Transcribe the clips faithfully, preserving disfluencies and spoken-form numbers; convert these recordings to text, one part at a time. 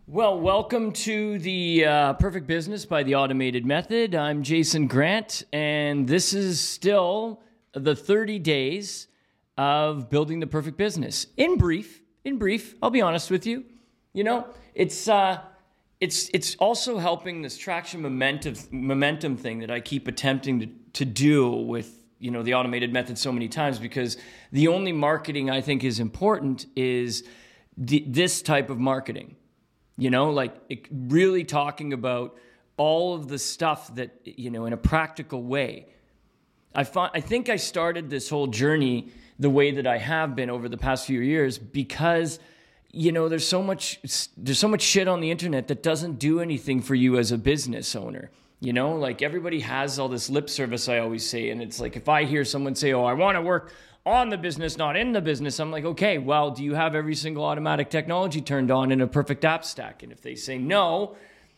Well, welcome to the uh, Perfect Business by the Automated Method. I'm Jason Grant, and this is still the thirty days of building the perfect business. In brief, in brief, I'll be honest with you. You know, it's uh, it's it's also helping this traction momentum momentum thing that I keep attempting to to do with you know the Automated Method so many times, because the only marketing I think is important is the, this type of marketing. You know, like it, really talking about all of the stuff that, you know, in a practical way. I find, I think I started this whole journey the way that I have been over the past few years because, you know, there's so much, there's so much shit on the internet that doesn't do anything for you as a business owner. You know, like everybody has all this lip service, I always say. And it's like, if I hear someone say, oh, I want to work on the business, not in the business, I'm like, okay, well, do you have every single automatic technology turned on in a perfect app stack? And if they say no,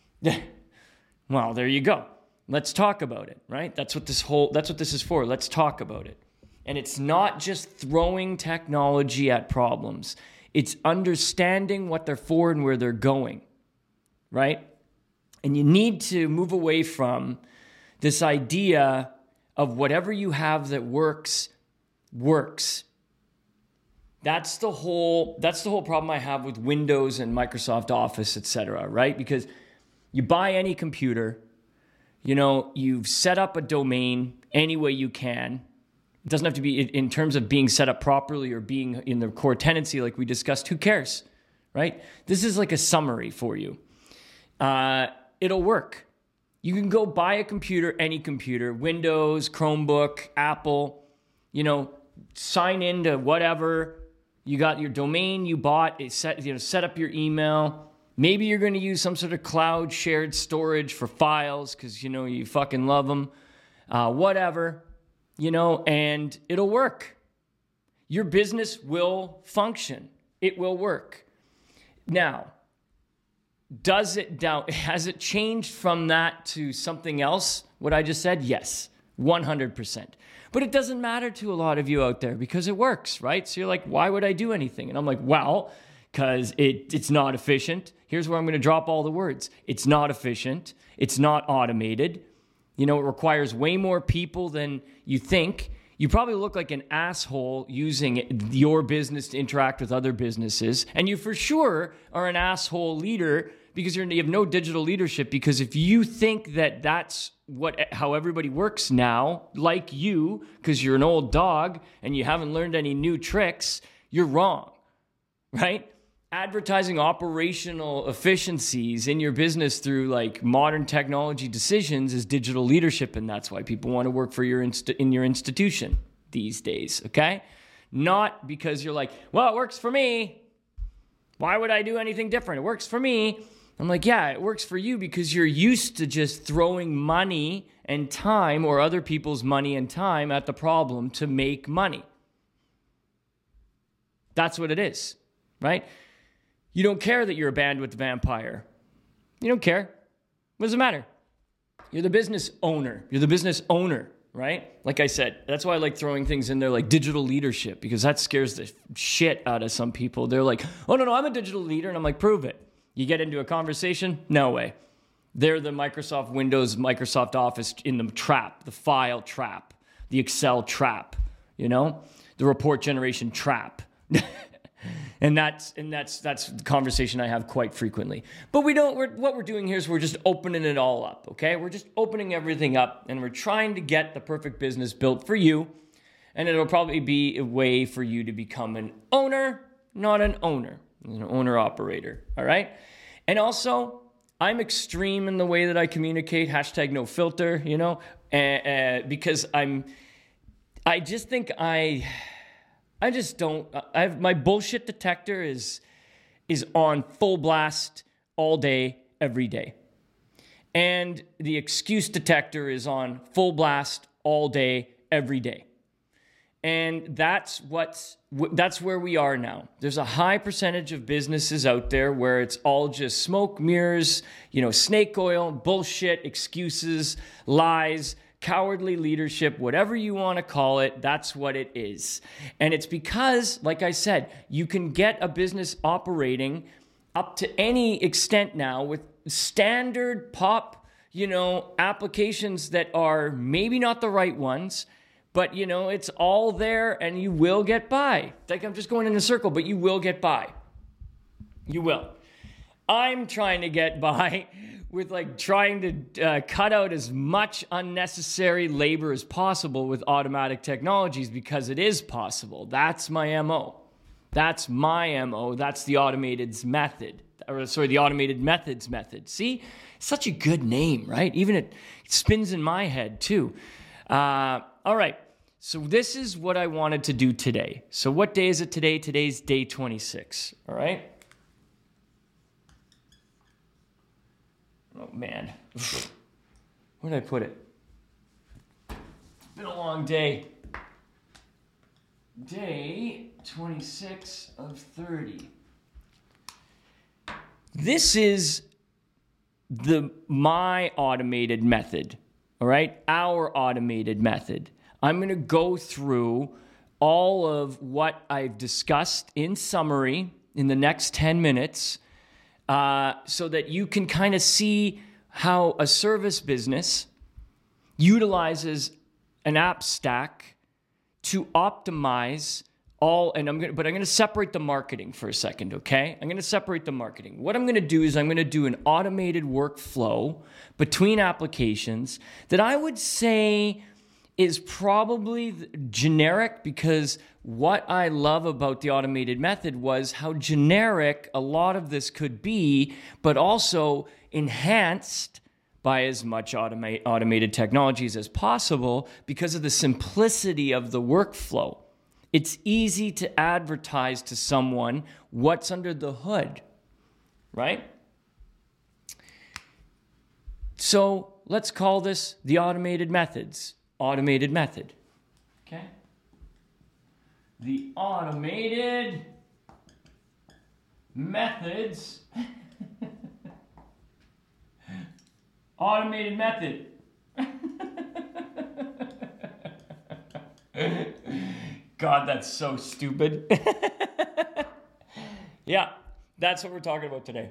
well, there you go. Let's talk about it, right? That's what this whole, that's what this is for. Let's talk about it. And it's not just throwing technology at problems. It's understanding what they're for and where they're going, right? And you need to move away from this idea of whatever you have that works works. That's the whole that's the whole problem I have with Windows and Microsoft Office, et cetera, right? Because you buy any computer, you know, you've set up a domain any way you can. It doesn't have to be in terms of being set up properly or being in the core tenancy like we discussed. Who cares, right? This is like a summary for you. Uh, it'll work. You can go buy a computer, any computer, Windows, Chromebook, Apple, you know, sign into whatever. You got your domain you bought, it set, you know, set up your email. Maybe you're going to use some sort of cloud shared storage for files because, you know, you fucking love them. Uh, whatever, you know, and it'll work. Your business will function. It will work. Now, does it down? Has it changed from that to something else? What I just said? Yes, one hundred percent. But it doesn't matter to a lot of you out there because it works, right? So you're like, why would I do anything? And I'm like, well, because it, it's not efficient. Here's where I'm going to drop all the words. It's not efficient. It's not automated. You know, it requires way more people than you think. You probably look like an asshole using your business to interact with other businesses. And you for sure are an asshole leader because you're, you have no digital leadership. Because if you think that that's what how everybody works now, like you, because you're an old dog and you haven't learned any new tricks, you're wrong, right? Advertising operational efficiencies in your business through like modern technology decisions is digital leadership, and that's why people want to work for your inst- in your institution these days, okay? Not because you're like, well, it works for me. Why would I do anything different? It works for me. I'm like, yeah, it works for you because you're used to just throwing money and time or other people's money and time at the problem to make money. That's what it is, right? You don't care that you're a bandwidth vampire. You don't care. What does it matter? You're the business owner. You're the business owner, right? Like I said, that's why I like throwing things in there like digital leadership, because that scares the shit out of some people. They're like, oh, no, no, I'm a digital leader. And I'm like, prove it. You get into a conversation? No way. They're the Microsoft Windows, Microsoft Office in the trap, the file trap, the Excel trap, you know, the report generation trap. And that's and that's that's the conversation I have quite frequently. But we don't. We're, what we're doing here is we're just opening it all up. Okay, we're just opening everything up, and we're trying to get the perfect business built for you. And it'll probably be a way for you to become an owner, not an owner, an owner operator. All right. And also, I'm extreme in the way that I communicate. Hashtag no filter. You know, uh, uh, because I'm. I just think I. I just don't, I have, my bullshit detector is is on full blast all day, every day. And the excuse detector is on full blast all day, every day. And that's what's, that's where we are now. There's a high percentage of businesses out there where it's all just smoke, mirrors, you know, snake oil, bullshit, excuses, lies, cowardly leadership, whatever you want to call it, that's what it is. And it's because, like I said, you can get a business operating up to any extent now with standard pop, you know, applications that are maybe not the right ones, but, you know, it's all there and you will get by. Like I'm just going in a circle, but you will get by. You will. I'm trying to get by with like trying to uh, cut out as much unnecessary labor as possible with automatic technologies because it is possible. That's my M O. That's my M O. That's the automated's method. Or sorry, the automated methods method. See, such a good name, right? Even it, it spins in my head too. Uh, all right. So this is what I wanted to do today. So what day is it today? Today's day twenty-six. All right. Oh man, where did I put it? It's been a long day. Day twenty-six of thirty. This is the my automated method, all right? Our automated method. I'm going to go through all of what I've discussed in summary in the next ten minutes uh, so that you can kind of see how a service business utilizes an app stack to optimize all, and I'm gonna, but I'm gonna separate the marketing for a second, okay? I'm gonna separate the marketing. What I'm gonna do is I'm gonna do an automated workflow between applications that I would say is probably generic, because what I love about the automated method was how generic a lot of this could be, but also enhanced by as much automa- automated technologies as possible because of the simplicity of the workflow. It's easy to advertise to someone what's under the hood, right? So let's call this the automated methods. Automated method, okay? The automated methods. Automated method. God, that's so stupid. Yeah, that's what we're talking about today.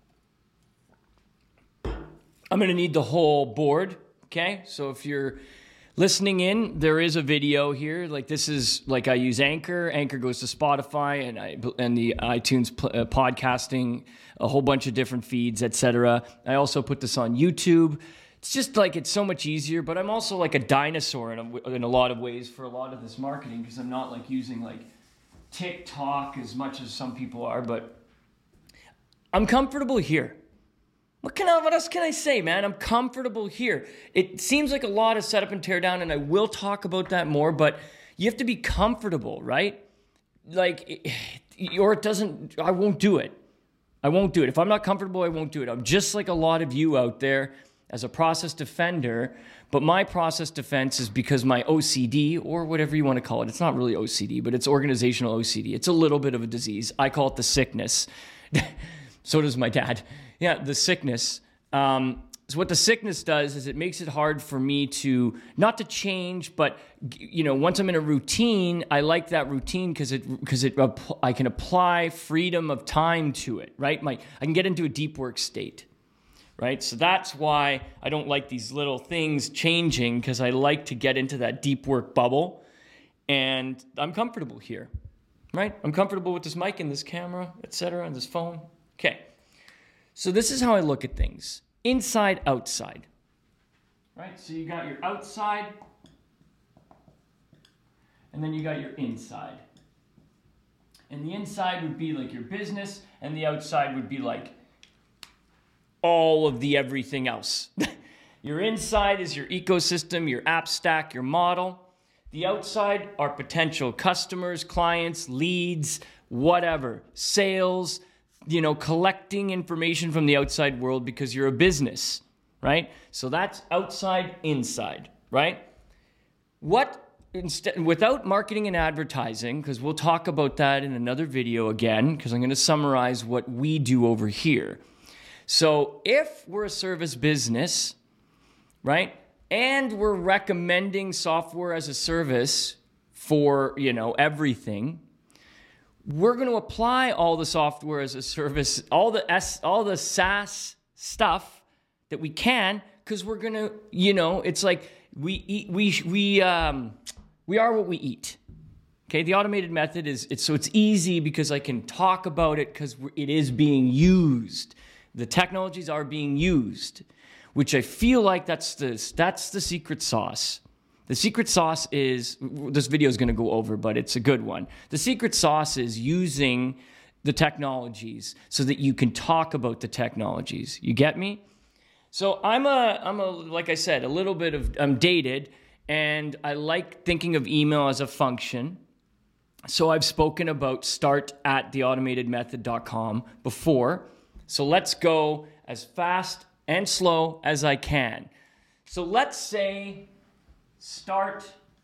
I'm going to need the whole board, okay? So if you're listening in, there is a video here. Like this is, like I use Anchor. Anchor goes to Spotify and I and the iTunes uh, podcasting, a whole bunch of different feeds, et cetera. I also put this on YouTube. It's just like, it's so much easier, but I'm also like a dinosaur in a, in a lot of ways for a lot of this marketing, because I'm not like using like TikTok as much as some people are, but I'm comfortable here. What can I, what else can I say, man? I'm comfortable here. It seems like a lot of setup and tear down, and I will talk about that more, but you have to be comfortable, right? Like, or it doesn't, I won't do it. I won't do it. If I'm not comfortable, I won't do it. I'm just like a lot of you out there as a process defender, but my process defense is because my O C D, or whatever you want to call it, it's not really O C D, but it's organizational O C D. It's a little bit of a disease. I call it the sickness. So does my dad. Yeah, the sickness. Um, so what the sickness does is it makes it hard for me to, not to change, but, you know, once I'm in a routine, I like that routine because it, because it, I can apply freedom of time to it, right? My, I can get into a deep work state, right? So that's why I don't like these little things changing, because I like to get into that deep work bubble, and I'm comfortable here, right? I'm comfortable with this mic and this camera, et cetera, and this phone. Okay. So this is how I look at things. Inside, outside. Right? So you got your outside, and then you got your inside. And the inside would be like your business, and the outside would be like all of the everything else. Your inside is your ecosystem, your app stack, your model. The outside are potential customers, clients, leads, whatever, sales, you know, collecting information from the outside world because you're a business, right? So that's outside, inside, right? What, instead, without marketing and advertising, because we'll talk about that in another video again, because I'm going to summarize what we do over here. So if we're a service business, right, and we're recommending software as a service for, you know, everything, we're going to apply all the software as a service, all the S, all the SaaS stuff that we can, because we're going to, you know, it's like we eat, we, we, um, we are what we eat. Okay. The automated method is, it's, so it's easy because I can talk about it because it is being used. The technologies are being used, which I feel like that's the, that's the secret sauce. The secret sauce is, this video is going to go over, but it's a good one. The secret sauce is using the technologies so that you can talk about the technologies. You get me? So I'm a, I'm a, like I said, a little bit of, I'm dated, and I like thinking of email as a function. So I've spoken about start at the automated method dot com before. So let's go as fast and slow as I can. So let's say start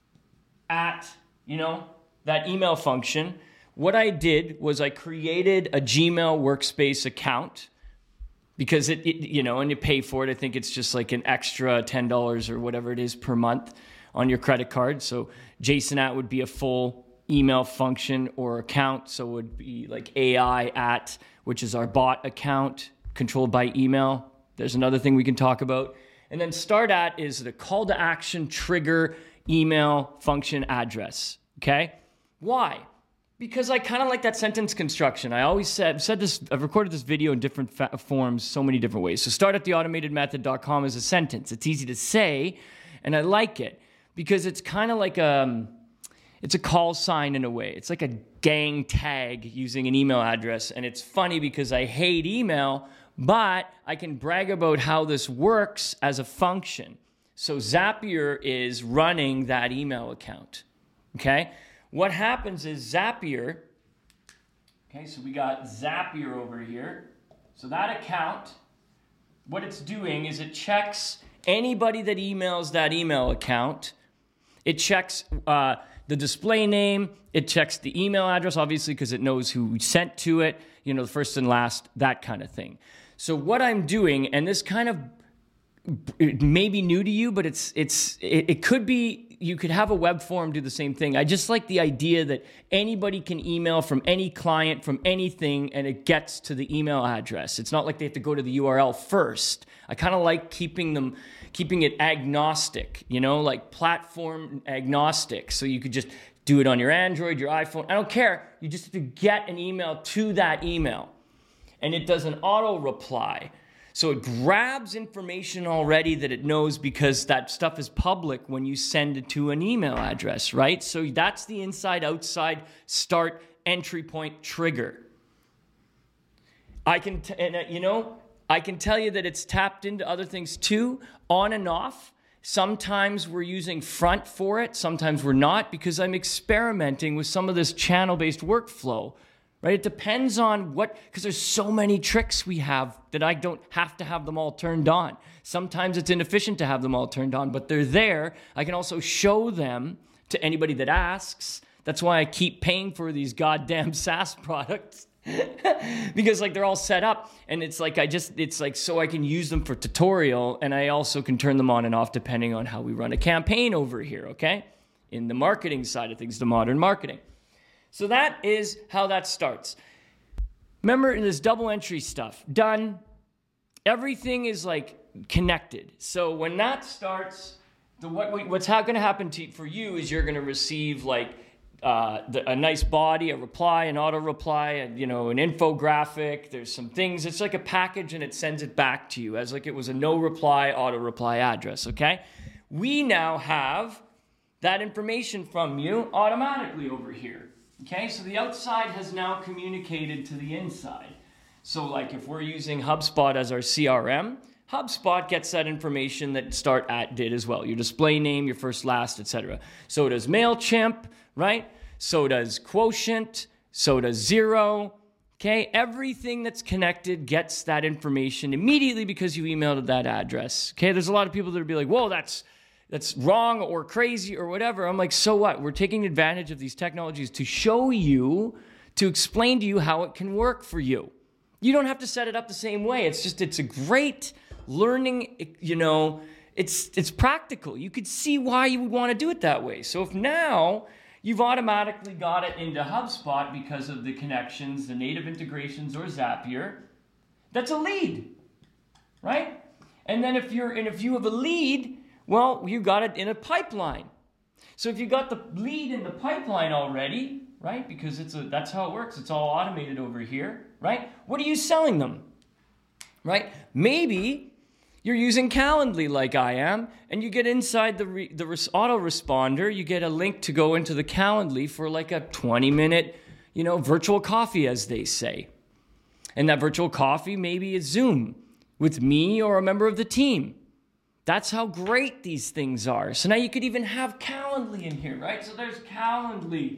at, you know, that email function. What I did was I created a Gmail workspace account because it, it, you know, and you pay for it. I think it's just like an extra ten dollars or whatever it is per month on your credit card. So Jason at would be a full email function or account. So it would be like A I at, which is our bot account controlled by email. There's another thing we can talk about. And then start at is the call to action trigger email function address. Okay. Why? Because I kind of like that sentence construction. I always said, I've said this, I've recorded this video in different fa- forms, so many different ways. So start at the automated method dot com is a sentence. It's easy to say, and I like it because it's kind of like a, it's a call sign in a way. It's like a gang tag using an email address. And it's funny because I hate email, but I can brag about how this works as a function. So Zapier is running that email account, okay? What happens is Zapier, okay, so we got Zapier over here. So that account, what it's doing is it checks anybody that emails that email account. It checks uh, the display name. It checks the email address, obviously, because it knows who sent to it, you know, the first and last, that kind of thing. So what I'm doing, and this kind of it may be new to you, but it's it's it, it could be, you could have a web form do the same thing. I just like the idea that anybody can email from any client, from anything, and it gets to the email address. It's not like they have to go to the U R L first. I kind of like keeping them, keeping it agnostic, you know, like platform agnostic. So you could just do it on your Android, your iPhone. I don't care. You just have to get an email to that email. And it does an auto reply. So it grabs information already that it knows because that stuff is public when you send it to an email address, right? So that's the inside, outside, start, entry point trigger. I can, t- and, uh, you know, I can tell you that it's tapped into other things too, on and off. Sometimes we're using Front for it. Sometimes we're not, because I'm experimenting with some of this channel-based workflow. Right? It depends on what, because there's so many tricks we have that I don't have to have them all turned on. Sometimes it's inefficient to have them all turned on, but they're there. I can also show them to anybody that asks. That's why I keep paying for these goddamn SaaS products. Because like they're all set up, and it's like I just, it's like so I can use them for tutorial, and I also can turn them on and off depending on how we run a campaign over here, okay? In the marketing side of things, the modern marketing. So that is how that starts. Remember this double entry stuff, done. Everything is like connected. So when that starts, the what what's going to happen to for you is you're going to receive like uh, the, a nice body, a reply, an auto reply, and you know an infographic. There's some things. It's like a package, and it sends it back to you as like it was a no reply auto reply address. Okay, we now have that information from you automatically over here. Okay, so the outside has now communicated to the inside. So like if we're using HubSpot as our C R M, HubSpot gets that information that Start At did as well. Your display name, your first, last, et cetera. So does MailChimp, right? So does Quotient, so does Xero. Okay, everything that's connected gets that information immediately because you emailed that address. Okay, there's a lot of people that would be like, whoa, that's that's wrong or crazy or whatever. I'm like, so what? We're taking advantage of these technologies to show you, to explain to you how it can work for you. You don't have to set it up the same way. It's just, it's a great learning, you know, it's it's practical. You could see why you would want to do it that way. So if now you've automatically got it into HubSpot because of the connections, the native integrations, or Zapier. That's a lead, right? And then if you're and if you have a lead, well, you got it in a pipeline. So if you got the lead in the pipeline already, right? Because it's a that's how it works. It's all automated over here, right? What are you selling them? Right? Maybe you're using Calendly like I am, and you get inside the re, the res, autoresponder, you get a link to go into the Calendly for like a twenty minute, you know, virtual coffee, as they say. And that virtual coffee maybe is Zoom with me or a member of the team. That's how great these things are. So now you could even have Calendly in here, right? So there's Calendly,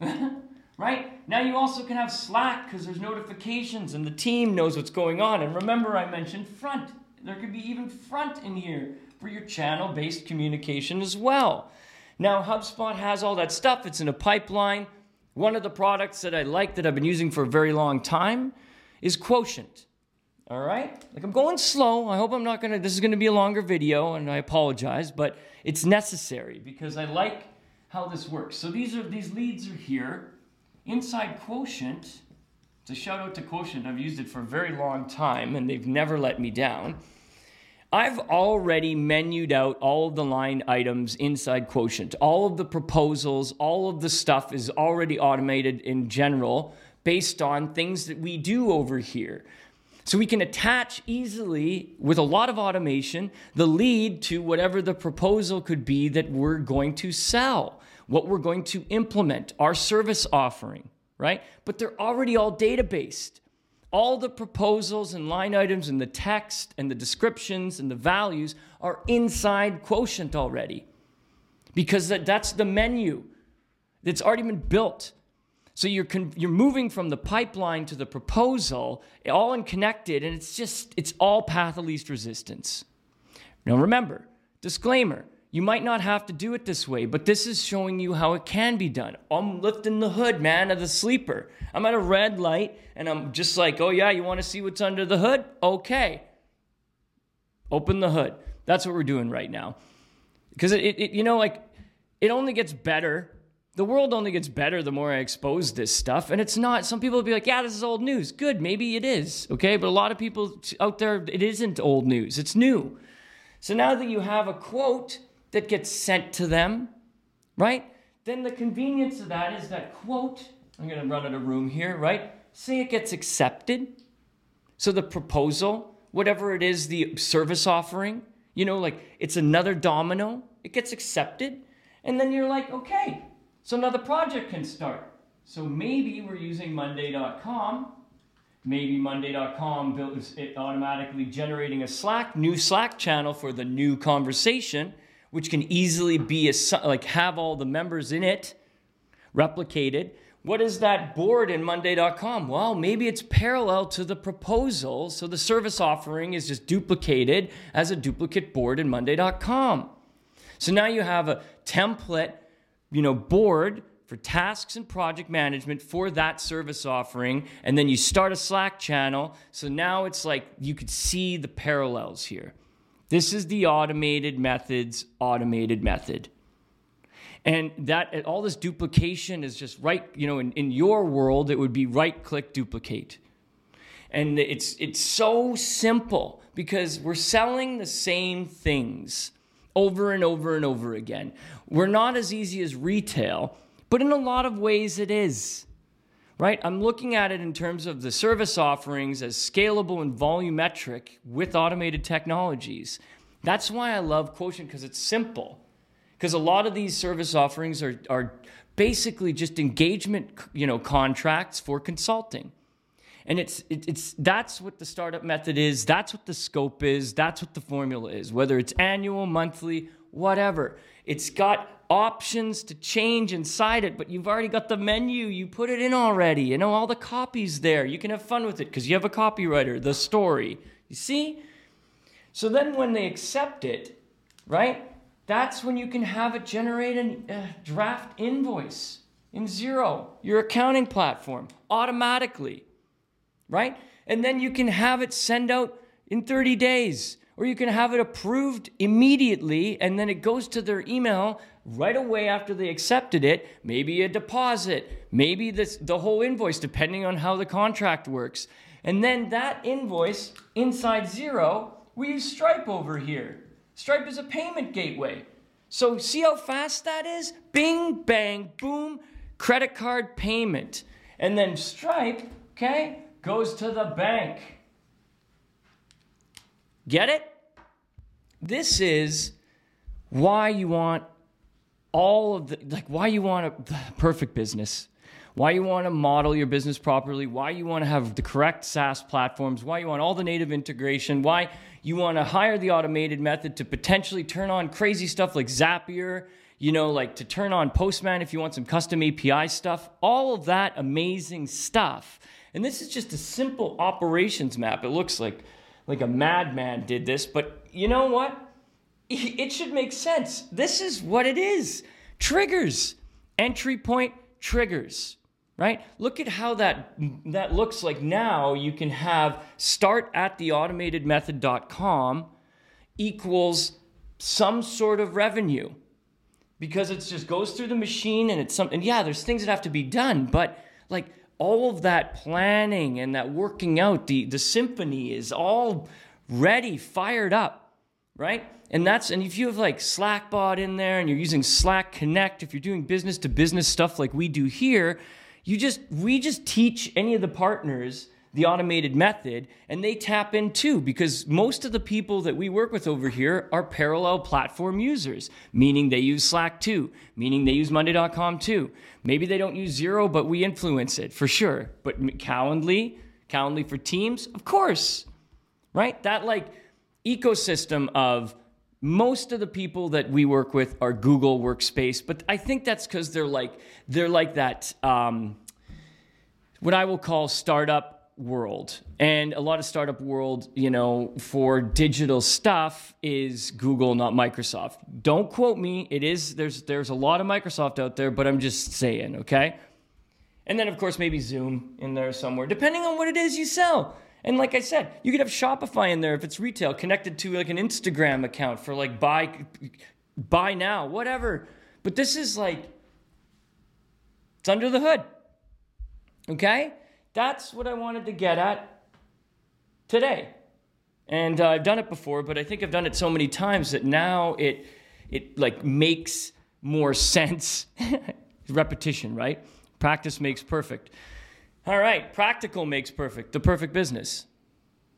right? Now you also can have Slack because there's notifications and the team knows what's going on. And remember I mentioned Front. There could be even Front in here for your channel-based communication as well. Now HubSpot has all that stuff. It's in a pipeline. One of the products that I like that I've been using for a very long time is Quotient. All right? Like I'm going slow. I hope I'm not going to, this is going to be a longer video and I apologize, but it's necessary because I like how this works. So these are, these leads are here. Inside Quotient, it's a shout out to Quotient. I've used it for a very long time and they've never let me down. I've already menued out all of the line items inside Quotient. All of the proposals, all of the stuff is already automated in general based on things that we do over here. So we can attach easily, with a lot of automation, the lead to whatever the proposal could be that we're going to sell, what we're going to implement, our service offering, right? But they're already all data-based. All the proposals and line items and the text and the descriptions and the values are inside Quotient already because that, that's the menu that's already been built. So you're con- you're moving from the pipeline to the proposal, all in connected, and it's just, it's all path of least resistance. Now remember, disclaimer, you might not have to do it this way, but this is showing you how it can be done. I'm lifting the hood, man, of the sleeper. I'm at a red light, and I'm just like, oh yeah, you want to see what's under the hood? Okay. Open the hood. That's what we're doing right now. Because it, it, you know, like, it only gets better. The world only gets better the more I expose this stuff. And it's not, some people will be like, yeah, this is old news. Good, maybe it is, okay? But a lot of people out there, it isn't old news. It's new. So now that you have a quote that gets sent to them, right? Then the convenience of that is that quote, I'm going to run out of room here, right? Say it gets accepted. So the proposal, whatever it is, the service offering, you know, like it's another domino. It gets accepted. And then you're like, okay. So now the project can start. So maybe we're using Monday dot com. Maybe Monday dot com builds it automatically generating a Slack, new Slack channel for the new conversation, which can easily be a, like have all the members in it replicated. What is that board in Monday dot com? Well, maybe it's parallel to the proposal. So the service offering is just duplicated as a duplicate board in Monday dot com. So now you have a template, you know, board for tasks and project management for that service offering. And then you start a Slack channel. So now it's like you could see the parallels here. This is the automated methods, automated method. And that all this duplication is just right, you know, in, in your world, it would be right-click duplicate. And it's it's so simple because we're selling the same things over and over and over again. We're not as easy as retail, but in a lot of ways it is, right? I'm looking at it in terms of the service offerings as scalable and volumetric with automated technologies. That's why I love Quotient, because it's simple. Because a lot of these service offerings are, are basically just engagement, you know, contracts for consulting. And it's it, it's that's what the startup method is. That's what the scope is. That's what the formula is. Whether it's annual, monthly, whatever. It's got options to change inside it, but you've already got the menu. You put it in already. You know, all the copy's there. You can have fun with it because you have a copywriter, the story. You see? So then when they accept it, right, that's when you can have it generate a uh, draft invoice in Xero, your accounting platform, automatically. Right? And then you can have it send out in thirty days or you can have it approved immediately, and then it goes to their email right away after they accepted it. Maybe a deposit, maybe this, the whole invoice, depending on how the contract works. And then that invoice inside Xero, we use Stripe over here. Stripe is a payment gateway. So see how fast that is? Bing, bang, boom, credit card payment. And then Stripe, okay, goes to the bank. Get it? This is why you want all of the, like why you want a perfect business, why you want to model your business properly, why you want to have the correct SaaS platforms, why you want all the native integration, why you want to hire the automated method to potentially turn on crazy stuff like Zapier, you know, like to turn on Postman if you want some custom A P I stuff, all of that amazing stuff. And this is just a simple operations map. It looks like like a madman did this, but you know what? It should make sense. This is what it is. Triggers. Entry point triggers, right? Look at how that, that looks like now. You can have start at the automated method dot com equals some sort of revenue, because it just goes through the machine and it's something. Yeah, there's things that have to be done, but like all of that planning and that working out, the, the symphony is all ready, fired up, right? And that's, and if you have like Slackbot in there and you're using Slack Connect, if you're doing business to business stuff like we do here, you just, we just teach any of the partners the automated method, and they tap in too, because most of the people that we work with over here are parallel platform users, meaning they use Slack too, meaning they use Monday dot com too. Maybe they don't use Xero, but we influence it for sure. But Calendly, Calendly for Teams, of course, right? That like ecosystem of most of the people that we work with are Google Workspace, but I think that's because they're like they're like that um, what I will call startup world. And a lot of startup world, you know, for digital stuff is Google, not Microsoft. Don't quote me. It is, there's there's a lot of Microsoft out there, but I'm just saying, okay? And then, of course, maybe Zoom in there somewhere, depending on what it is you sell. And like I said, you could have Shopify in there if it's retail, connected to like an Instagram account for like buy, buy now, whatever. But this is like, it's under the hood, okay? That's what I wanted to get at today. And uh, I've done it before, but I think I've done it so many times that now it it like makes more sense. Repetition, right? Practice makes perfect. All right, practical makes perfect. The perfect business.